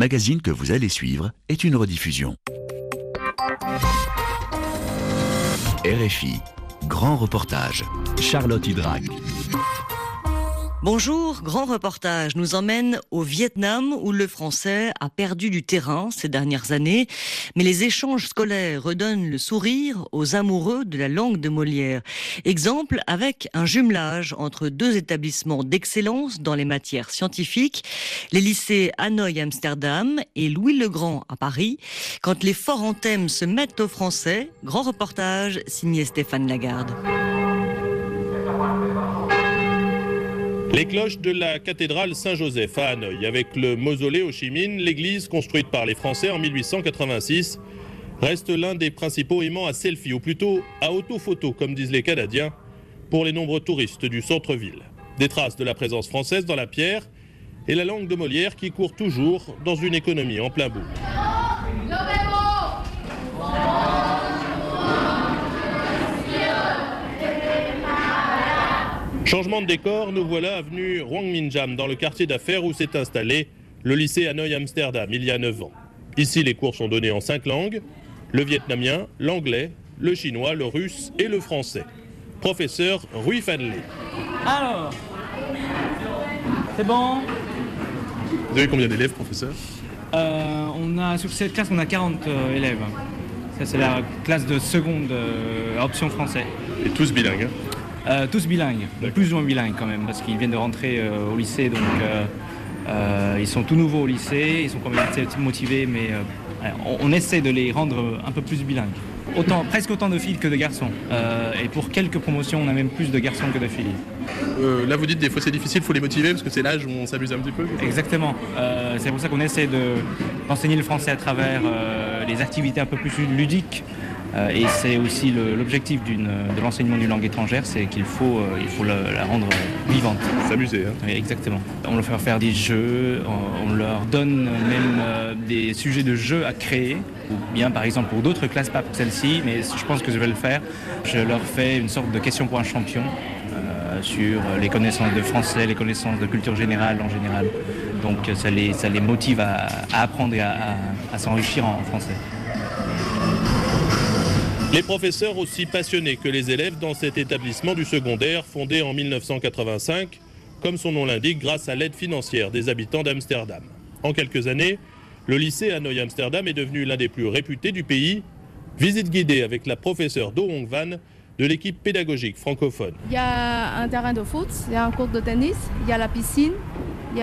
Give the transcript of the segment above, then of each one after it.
magazine que vous allez suivre est une rediffusion. RFI, grand reportage. Charlotte Hydrac. Bonjour, grand reportage nous emmène au Vietnam où le français a perdu du terrain ces dernières années, mais les échanges scolaires redonnent le sourire aux amoureux de la langue de Molière. Exemple avec un jumelage entre deux établissements d'excellence dans les matières scientifiques, les lycées Hanoï Amsterdam et Louis le Grand à Paris. Quand les forts en thème se mettent au français, grand reportage signé Stéphane Lagarde. Les cloches de la cathédrale Saint-Joseph à Hanoï, avec le mausolée Ho Chi Minh, l'église construite par les Français en 1886, reste l'un des principaux aimants à selfie, ou plutôt à autophoto, comme disent les Canadiens, pour les nombreux touristes du centre-ville. Des traces de la présence française dans la pierre et la langue de Molière qui court toujours dans une économie en plein boom. Changement de décor, nous voilà avenue Hoang Minh Dam dans le quartier d'affaires où s'est installé le lycée Hanoï Amsterdam il y a 9 ans. Ici, les cours sont donnés en 5 langues, le vietnamien, l'anglais, le chinois, le russe et le français. Professeur Rui Phan Le. Alors, c'est bon. Vous avez combien d'élèves, professeur? Sur cette classe, on a 40 élèves. Ça, c'est la classe de seconde option français. Et tous bilingues, tous bilingues, plus ou moins bilingues quand même, parce qu'ils viennent de rentrer au lycée, donc ils sont tout nouveaux au lycée, ils sont quand même assez motivés, mais on essaie de les rendre un peu plus bilingues. Presque autant de filles que de garçons. Et pour quelques promotions, on a même plus de garçons que de filles. là, vous dites des fois c'est difficile, il faut les motiver parce que c'est l'âge où on s'amuse un petit peu. Exactement. C'est pour ça qu'on essaie d'enseigner le français à travers les activités un peu plus ludiques. Et c'est aussi l'objectif de l'enseignement d'une langue étrangère, c'est qu'il faut la rendre vivante. S'amuser, hein. Oui, exactement. On leur fait faire des jeux, on leur donne même des sujets de jeux à créer, ou bien par exemple pour d'autres classes, pas pour celle-ci, mais je pense que je vais le faire. Je leur fais une sorte de question pour un champion sur les connaissances de français, les connaissances de culture générale en général. Donc ça les motive à apprendre et à s'enrichir en français. Les professeurs aussi passionnés que les élèves dans cet établissement du secondaire fondé en 1985, comme son nom l'indique, grâce à l'aide financière des habitants d'Amsterdam. En quelques années, le lycée Hanoï Amsterdam est devenu l'un des plus réputés du pays. Visite guidée avec la professeure Do Hong Van de l'équipe pédagogique francophone. Il y a un terrain de foot, il y a un court de tennis, il y a la piscine, il y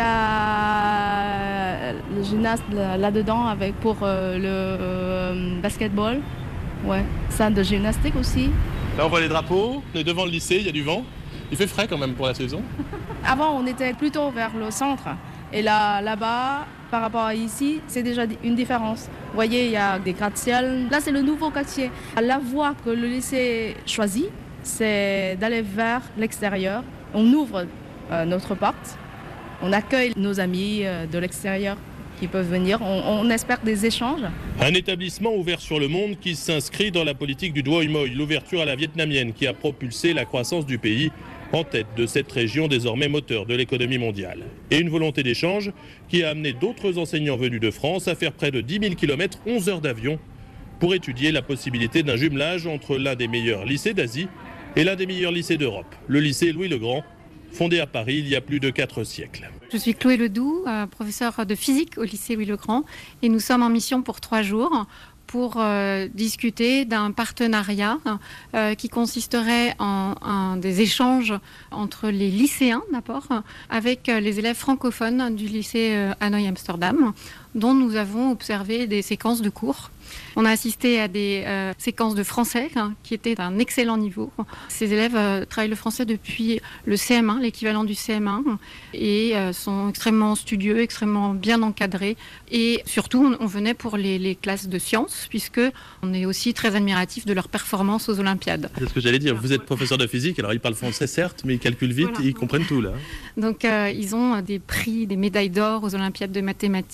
a le gymnase là-dedans pour le basketball. Ouais, salle de gymnastique aussi. Là on voit les drapeaux, on est devant le lycée, il y a du vent. Il fait frais quand même pour la saison. Avant on était plutôt vers le centre. Et là-bas, par rapport à ici, c'est déjà une différence. Vous voyez, il y a des gratte-ciel. Là c'est le nouveau quartier. La voie que le lycée choisit, c'est d'aller vers l'extérieur. On ouvre notre porte, on accueille nos amis de l'extérieur qui peuvent venir. On espère des échanges. Un établissement ouvert sur le monde qui s'inscrit dans la politique du Doi Moi, l'ouverture à la vietnamienne qui a propulsé la croissance du pays en tête de cette région désormais moteur de l'économie mondiale. Et une volonté d'échange qui a amené d'autres enseignants venus de France à faire près de 10 000 km, 11 heures d'avion, pour étudier la possibilité d'un jumelage entre l'un des meilleurs lycées d'Asie et l'un des meilleurs lycées d'Europe, le lycée Louis le Grand, fondé à Paris il y a plus de 4 siècles. Je suis Chloé Ledoux, professeure de physique au lycée Louis le Grand, et nous sommes en mission pour 3 jours pour discuter d'un partenariat qui consisterait en des échanges entre les lycéens d'abord avec les élèves francophones du lycée Hanoï Amsterdam, dont nous avons observé des séquences de cours. On a assisté à des séquences de français qui étaient d'un excellent niveau. Ces élèves travaillent le français depuis le CM1, l'équivalent du CM1, et sont extrêmement studieux, extrêmement bien encadrés. Et surtout, on venait pour les classes de sciences, puisqu'on est aussi très admiratif de leur performance aux Olympiades. C'est ce que j'allais dire. Vous êtes professeur de physique, alors ils parlent français certes, mais ils calculent vite, voilà. Ils comprennent tout là. Donc ils ont des prix, des médailles d'or aux Olympiades de mathématiques,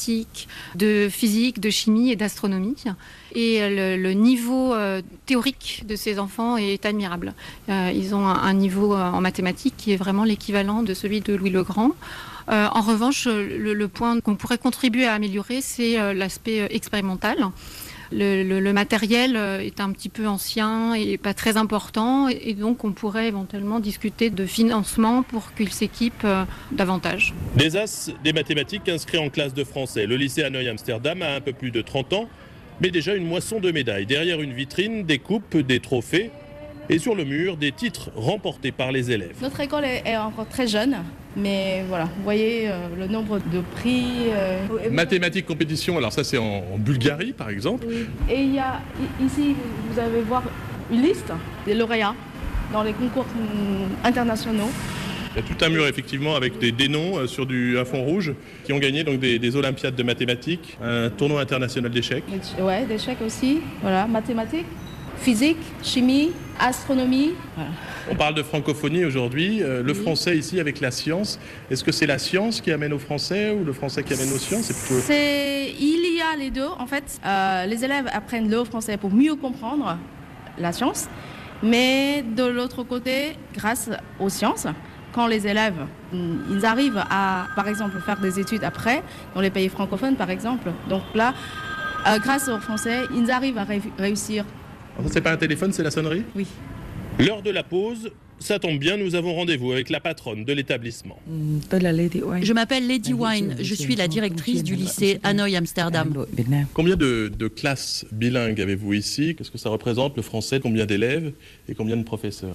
de physique, de chimie et d'astronomie. Et le niveau théorique de ces enfants est admirable. Ils ont un niveau en mathématiques qui est vraiment l'équivalent de celui de Louis le Grand. En revanche, le point qu'on pourrait contribuer à améliorer, c'est l'aspect expérimental. Le matériel est un petit peu ancien et pas très important, et donc on pourrait éventuellement discuter de financement pour qu'ils s'équipent davantage. Des as des mathématiques inscrits en classe de français. Le lycée Hanoï Amsterdam a un peu plus de 30 ans, mais déjà une moisson de médailles. Derrière une vitrine, des coupes, des trophées, et sur le mur, des titres remportés par les élèves. Notre école est encore très jeune, mais voilà, vous voyez le nombre de prix. Mathématiques compétition, alors ça c'est en Bulgarie par exemple. Oui. Et il y a ici, vous allez voir une liste des lauréats dans les concours internationaux. Il y a tout un mur effectivement avec des noms sur un fond rouge qui ont gagné donc des Olympiades de mathématiques, un tournoi international d'échecs. Ouais, d'échecs aussi, voilà, mathématiques, physique, chimie, astronomie. Voilà. On parle de francophonie aujourd'hui, le français ici avec la science. Est-ce que c'est la science qui amène au français ou le français qui amène aux sciences? Il y a les deux en fait. Les élèves apprennent le français pour mieux comprendre la science, mais de l'autre côté, grâce aux sciences, quand les élèves ils arrivent à, par exemple, faire des études après, dans les pays francophones par exemple, donc là, grâce au français, ils arrivent à réussir. Alors, c'est pas un téléphone, c'est la sonnerie? Oui. L'heure de la pause, ça tombe bien, nous avons rendez-vous avec la patronne de l'établissement. Je m'appelle Lady Wine, je suis la directrice du lycée Hanoï Amsterdam. Combien de classes bilingues avez-vous ici? Qu'est-ce que ça représente le français? Combien d'élèves et combien de professeurs?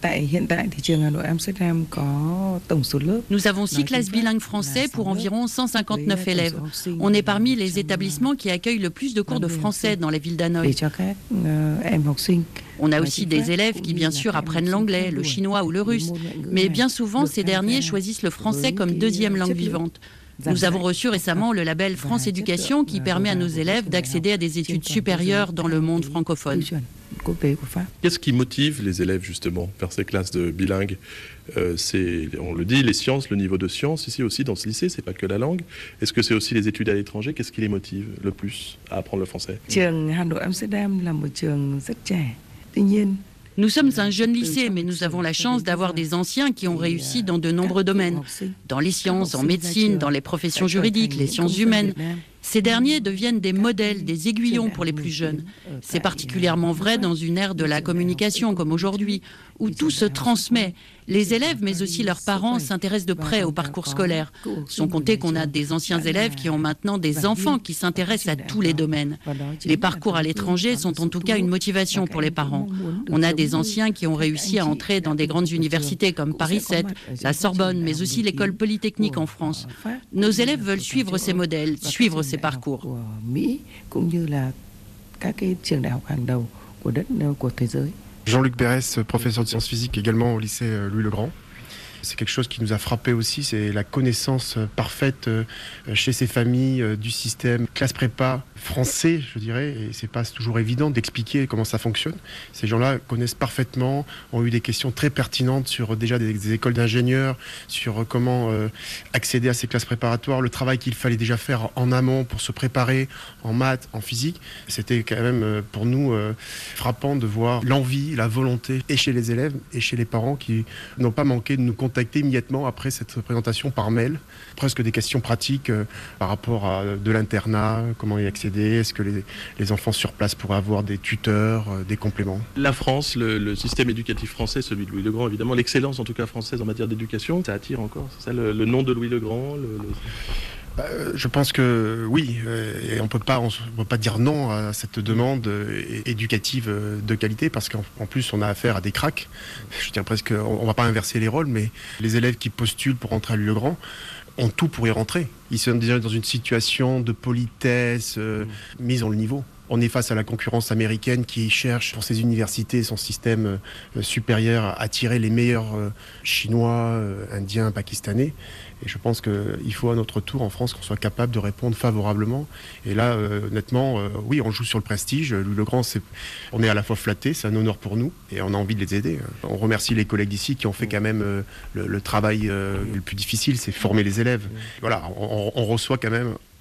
Nous avons 6 classes bilingues français pour environ 159 élèves. On est parmi les établissements qui accueillent le plus de cours de français dans la ville d'Hanoï. On a aussi des élèves qui bien sûr apprennent l'anglais, le chinois ou le russe, mais bien souvent ces derniers choisissent le français comme deuxième langue vivante. Nous avons reçu récemment le label France Éducation qui permet à nos élèves d'accéder à des études supérieures dans le monde francophone. Qu'est-ce qui motive les élèves justement vers ces classes de bilingues? C'est, on le dit, les sciences, le niveau de sciences ici aussi dans ce lycée, c'est pas que la langue. Est-ce que c'est aussi les études à l'étranger? Qu'est-ce qui les motive le plus à apprendre le français? Nous sommes un jeune lycée, mais nous avons la chance d'avoir des anciens qui ont réussi dans de nombreux domaines, dans les sciences, en médecine, dans les professions juridiques, les sciences humaines. Ces derniers deviennent des modèles, des aiguillons pour les plus jeunes. C'est particulièrement vrai dans une ère de la communication comme aujourd'hui, où tout se transmet. Les élèves, mais aussi leurs parents, s'intéressent de près au parcours scolaire. Sans compter qu'on a des anciens élèves qui ont maintenant des enfants qui s'intéressent à tous les domaines. Les parcours à l'étranger sont en tout cas une motivation pour les parents. On a des anciens qui ont réussi à entrer dans des grandes universités comme Paris 7, la Sorbonne, mais aussi l'école polytechnique en France. Nos élèves veulent suivre ces modèles, suivre ces parcours. Jean-Luc Berès, professeur de sciences physiques également au lycée Louis le Grand. C'est quelque chose qui nous a frappé aussi, c'est la connaissance parfaite chez ces familles du système classe prépa français, je dirais, et c'est pas toujours évident d'expliquer comment ça fonctionne. Ces gens-là connaissent parfaitement, ont eu des questions très pertinentes sur déjà des écoles d'ingénieurs, sur comment accéder à ces classes préparatoires, le travail qu'il fallait déjà faire en amont pour se préparer en maths, en physique. C'était quand même pour nous frappant de voir l'envie, la volonté, et chez les élèves et chez les parents qui n'ont pas manqué de nous contacter immédiatement après cette présentation par mail. Presque des questions pratiques par rapport à de l'internat, comment y accéder, est-ce que les enfants sur place pourraient avoir des tuteurs, des compléments. La France, le système éducatif français, celui de Louis le Grand, évidemment, l'excellence en tout cas française en matière d'éducation, ça attire encore, c'est ça le nom de Louis le Grand Je pense que oui, et on peut pas dire non à cette demande éducative de qualité parce qu'en plus on a affaire à des cracks. Je dirais presque, on va pas inverser les rôles, mais les élèves qui postulent pour rentrer à Louis le Grand ont tout pour y rentrer. Ils sont déjà dans une situation de politesse, mise en le niveau. On est face à la concurrence américaine qui cherche pour ses universités, son système supérieur, à attirer les meilleurs Chinois, Indiens, Pakistanais. Et je pense qu'il faut à notre tour en France qu'on soit capable de répondre favorablement. Et là, honnêtement, oui, on joue sur le prestige. Louis le Grand, on est à la fois flatté, c'est un honneur pour nous et on a envie de les aider. On remercie les collègues d'ici qui ont fait quand même le travail le plus difficile, c'est former les élèves. Voilà, on reçoit quand même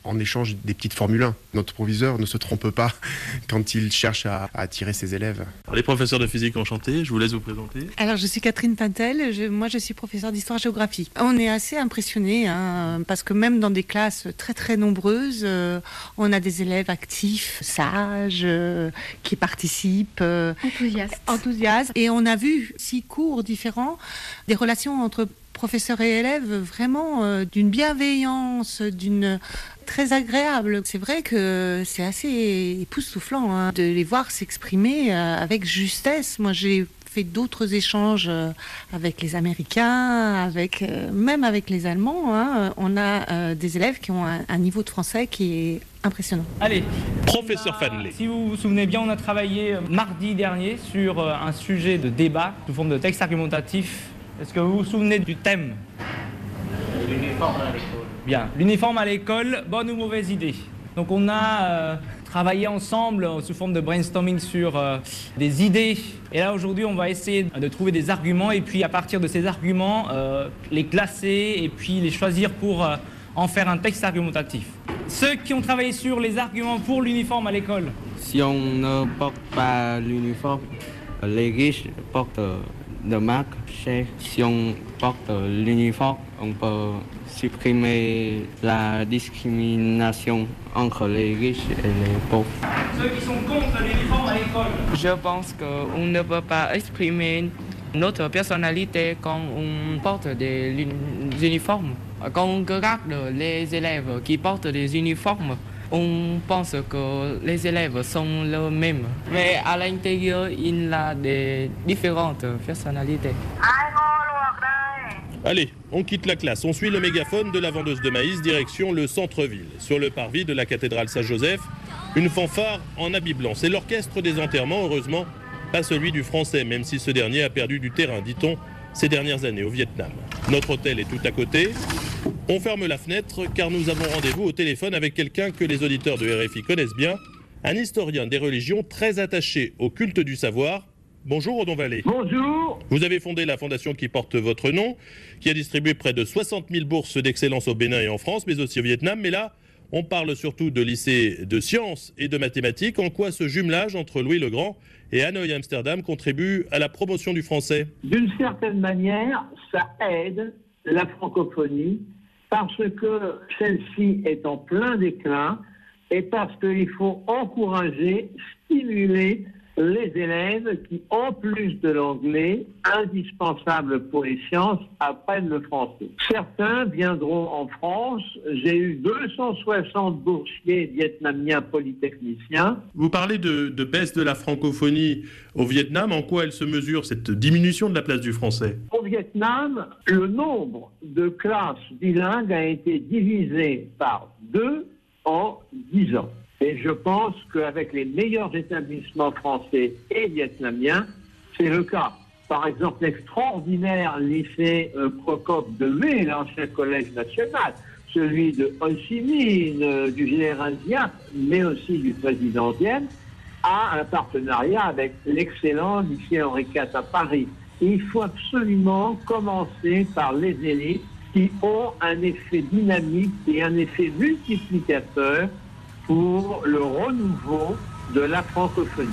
en échange des petites Formule 1. Notre proviseur ne se trompe pas quand il cherche à attirer ses élèves. Alors, les professeurs de physique enchantés, je vous laisse vous présenter. Alors je suis Catherine Pintel, moi je suis professeure d'histoire-géographie. On est assez impressionnés parce que même dans des classes très très nombreuses, on a des élèves actifs, sages, qui participent, enthousiastes. Et on a vu 6 cours différents, des relations entre professeurs et élèves vraiment d'une bienveillance, très agréable. C'est vrai que c'est assez époustouflant de les voir s'exprimer avec justesse. Moi, j'ai fait d'autres échanges avec les Américains, même avec les Allemands. On a des élèves qui ont un niveau de français qui est impressionnant. Allez, professeur Fanley. Si vous vous souvenez bien, on a travaillé mardi dernier sur un sujet de débat sous forme de texte argumentatif. Est-ce que vous vous souvenez du thème ? L'uniforme à l'école. Bien, l'uniforme à l'école, bonne ou mauvaise idée ? Donc on a travaillé ensemble sous forme de brainstorming sur des idées. Et là aujourd'hui on va essayer de trouver des arguments et puis à partir de ces arguments les classer et puis les choisir pour en faire un texte argumentatif. Ceux qui ont travaillé sur les arguments pour l'uniforme à l'école. Si on ne porte pas l'uniforme, les riches portent de marque chère. Si on porte l'uniforme, on peut supprimer la discrimination entre les riches et les pauvres. Ceux qui sont contre l'uniforme à l'école. Je pense qu'on ne peut pas exprimer notre personnalité quand on porte des uniformes. Quand on regarde les élèves qui portent des uniformes, on pense que les élèves sont les mêmes. Mais à l'intérieur, il y a des différentes personnalités. Allez, on quitte la classe, on suit le mégaphone de la vendeuse de maïs, direction le centre-ville. Sur le parvis de la cathédrale Saint-Joseph, une fanfare en habit blanc. C'est l'orchestre des enterrements, heureusement, pas celui du français, même si ce dernier a perdu du terrain, dit-on, ces dernières années au Vietnam. Notre hôtel est tout à côté. On ferme la fenêtre car nous avons rendez-vous au téléphone avec quelqu'un que les auditeurs de RFI connaissent bien, un historien des religions très attaché au culte du savoir. Bonjour Odon Vallée. Bonjour. Vous avez fondé la fondation qui porte votre nom, qui a distribué près de 60 000 bourses d'excellence au Bénin et en France, mais aussi au Vietnam. Mais là, on parle surtout de lycées de sciences et de mathématiques. En quoi ce jumelage entre Louis le Grand et Hanoï Amsterdam contribue à la promotion du français ? D'une certaine manière, ça aide la francophonie parce que celle-ci est en plein déclin et parce qu'il faut encourager, stimuler les élèves qui, en plus de l'anglais, indispensable pour les sciences, apprennent le français. Certains viendront en France. J'ai eu 260 boursiers vietnamiens polytechniciens. Vous parlez de baisse de la francophonie au Vietnam. En quoi elle se mesure, cette diminution de la place du français ? Au Vietnam, le nombre de classes bilingues a été divisé par 2 en 10 ans. Et je pense qu'avec les meilleurs établissements français et vietnamiens, c'est le cas. Par exemple, l'extraordinaire lycée Procope de Mai, l'ancien collège national, celui de Ho Chi Minh, du général Diat, mais aussi du président Diem, a un partenariat avec l'excellent lycée Henri IV à Paris. Et il faut absolument commencer par les élites qui ont un effet dynamique et un effet multiplicateur pour le renouveau de la francophonie.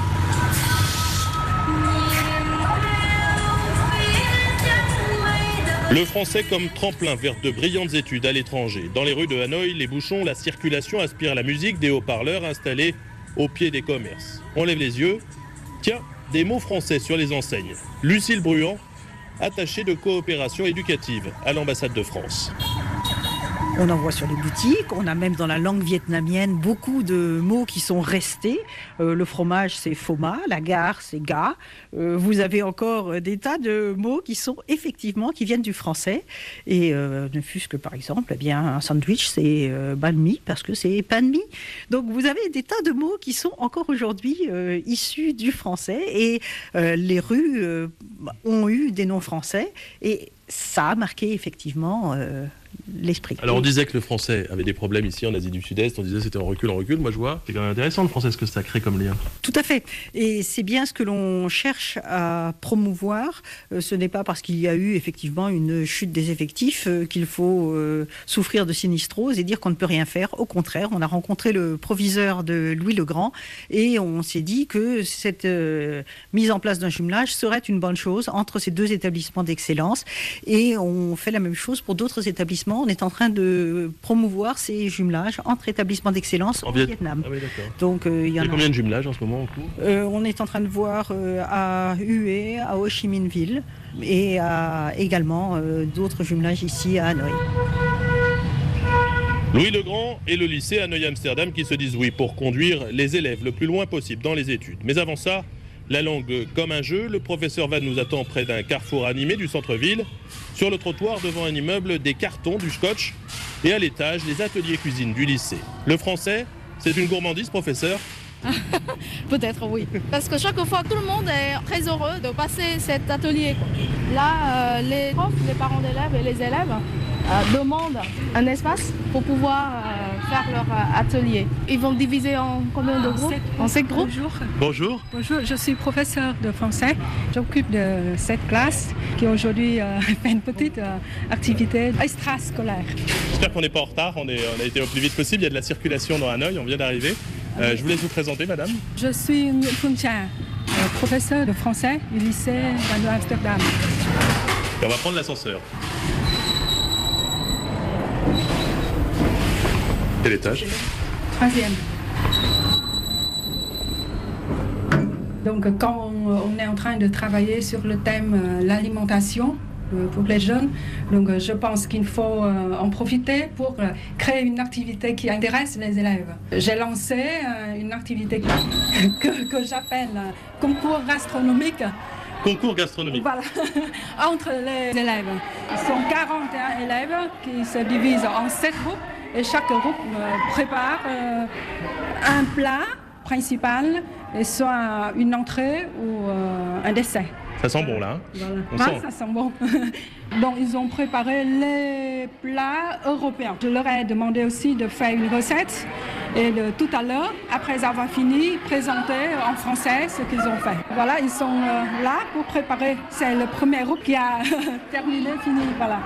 Le français comme tremplin vers de brillantes études à l'étranger. Dans les rues de Hanoï, les bouchons, la circulation aspire la musique des haut-parleurs installés au pied des commerces. On lève les yeux. Tiens, des mots français sur les enseignes. Lucille Bruand, attachée de coopération éducative à l'ambassade de France. On en voit sur les boutiques, on a même dans la langue vietnamienne beaucoup de mots qui sont restés. Le fromage, c'est phoma, la gare, c'est ga. Vous avez encore des tas de mots qui sont effectivement, qui viennent du français. Et ne fût-ce que par exemple, eh bien, un sandwich, c'est banh mi, parce que c'est pain de mie. Donc vous avez des tas de mots qui sont encore aujourd'hui issus du français. Et les rues ont eu des noms français. Et ça a marqué effectivement l'esprit. Alors on disait que le français avait des problèmes ici en Asie du Sud-Est, on disait c'était en recul. Moi je vois, c'est quand même intéressant le français, ce que ça crée comme lien. Tout à fait. Et c'est bien ce que l'on cherche à promouvoir. Ce n'est pas parce qu'il y a eu effectivement une chute des effectifs qu'il faut souffrir de sinistrose et dire qu'on ne peut rien faire. Au contraire, on a rencontré le proviseur de Louis le Grand et on s'est dit que cette mise en place d'un jumelage serait une bonne chose entre ces deux établissements d'excellence. Et on fait la même chose pour d'autres établissements. On est en train de promouvoir ces jumelages entre établissements d'excellence au Vietnam. Ah oui, d'accord. Donc, il y a combien de jumelages en ce moment en cours? On est en train de voir à Hue, à Ho Chi Minh Ville et également d'autres jumelages ici à Hanoï. Louis le Grand et le lycée Hanoï-Amsterdam qui se disent oui pour conduire les élèves le plus loin possible dans les études. Mais avant ça, la langue comme un jeu, le professeur Van nous attend près d'un carrefour animé du centre-ville. Sur le trottoir, devant un immeuble, des cartons, du scotch et à l'étage, les ateliers cuisine du lycée. Le français, c'est une gourmandise, professeur? Peut-être oui. Parce que chaque fois, tout le monde est très heureux de passer cet atelier. Là, les profs, les parents d'élèves et les élèves demandent un espace pour pouvoir faire leur atelier. Ils vont diviser en combien de groupes? En 7 groupes. Bonjour. Bonjour, je suis professeur de français. J'occupe de cette classe qui aujourd'hui fait une petite activité extrascolaire. J'espère qu'on n'est pas en retard, on a été au plus vite possible. Il y a de la circulation dans Hanoï, on vient d'arriver. Je vous laisse vous présenter, madame. Je suis Nguyễn Phương Trà, professeur de français du lycée d'Amsterdam. Et on va prendre l'ascenseur. Quel étage? 3e. Donc quand on est en train de travailler sur le thème l'alimentation pour les jeunes, donc je pense qu'il faut en profiter pour créer une activité qui intéresse les élèves. J'ai lancé une activité que j'appelle concours gastronomique. Concours gastronomique. Voilà, entre les élèves. Ils sont 41 élèves qui se divisent en 7 groupes et chaque groupe prépare un plat principal, et soit une entrée ou un dessert. Ça sent bon là. Voilà. Ça sent bon. Donc ils ont préparé les plats européens. Je leur ai demandé aussi de faire une recette et tout à l'heure, après avoir fini, présenter en français ce qu'ils ont fait. Voilà, ils sont là pour préparer. C'est le premier groupe qui a terminé, fini. Voilà.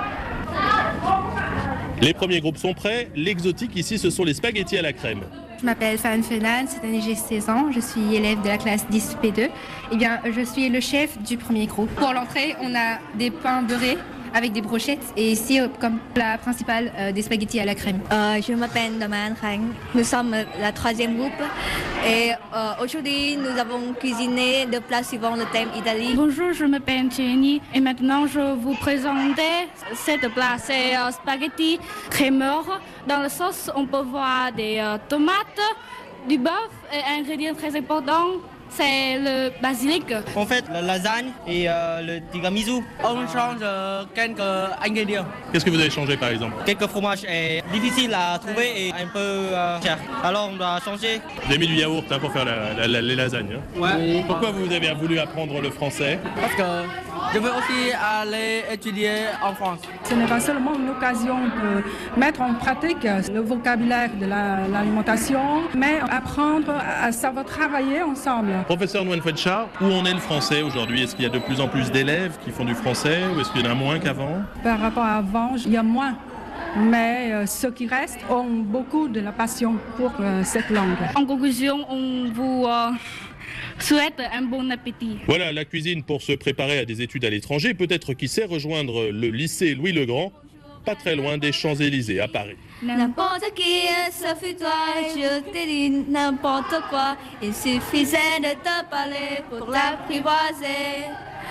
Les premiers groupes sont prêts. L'exotique ici, ce sont les spaghettis à la crème. Je m'appelle Fan Fenan, cette année j'ai 16 ans, je suis élève de la classe 10P2. Eh bien, je suis le chef du premier groupe. Pour l'entrée, on a des pains beurrés avec des brochettes et ici, comme plat principal, des spaghettis à la crème. Je m'appelle Daman Khang, nous sommes la 3e groupe et aujourd'hui nous avons cuisiné le plat suivant le thème Italie. Bonjour, je m'appelle Jenny et maintenant je vous présente cette plat, c'est spaghetti crémeur. Dans la sauce, on peut voir des tomates, du bœuf et un ingrédient très important, c'est le basilic. On fait la lasagne et le tiramisu. On change quelques ingrédients. Qu'est-ce que vous avez changé par exemple? Quelques fromages est difficile à trouver et un peu cher. Alors on doit changer. Vous avez mis du yaourt pour faire les lasagnes. Ouais. Pourquoi vous avez voulu apprendre le français? Parce que je veux aussi aller étudier en France. Ce n'est pas seulement l'occasion de mettre en pratique le vocabulaire de l'alimentation, mais apprendre à savoir travailler ensemble. Professeur Nguyen Phuet Cha, où en est le français aujourd'hui? Est-ce qu'il y a de plus en plus d'élèves qui font du français ou est-ce qu'il y en a moins qu'avant? Par rapport à avant, il y a moins. Mais ceux qui restent ont beaucoup de la passion pour cette langue. En conclusion, on vous souhaite un bon appétit. Voilà la cuisine pour se préparer à des études à l'étranger. Peut-être qui sait rejoindre le lycée Louis le Grand, pas très loin des Champs-Élysées à Paris. N'importe qui, ce fut toi, je t'ai dit n'importe quoi. Il suffisait de te parler pour l'apprivoiser.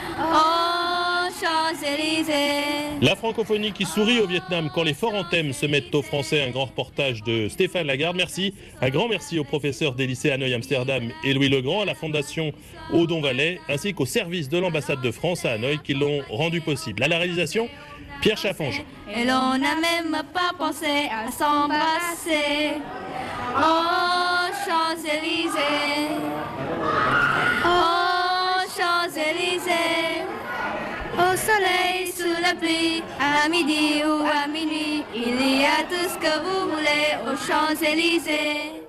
Oh, Champs-Élysées. La francophonie qui sourit au Vietnam quand les forts en thème se mettent au français. Un grand reportage de Stéphane Lagarde. Merci. Un grand merci aux professeurs des lycées Hanoï-Amsterdam et Louis le Grand, à la fondation Odon Valais, ainsi qu'au service de l'ambassade de France à Hanoï qui l'ont rendu possible. À la réalisation, Pierre Chaffange. Et l'on n'a même pas pensé à s'embrasser. Oh, Champs-Élysées. Oh, Champs-Élysées. Au soleil sous sous la pluie, à midi ou à minuit, il y a tout ce que vous voulez aux Champs-Élysées.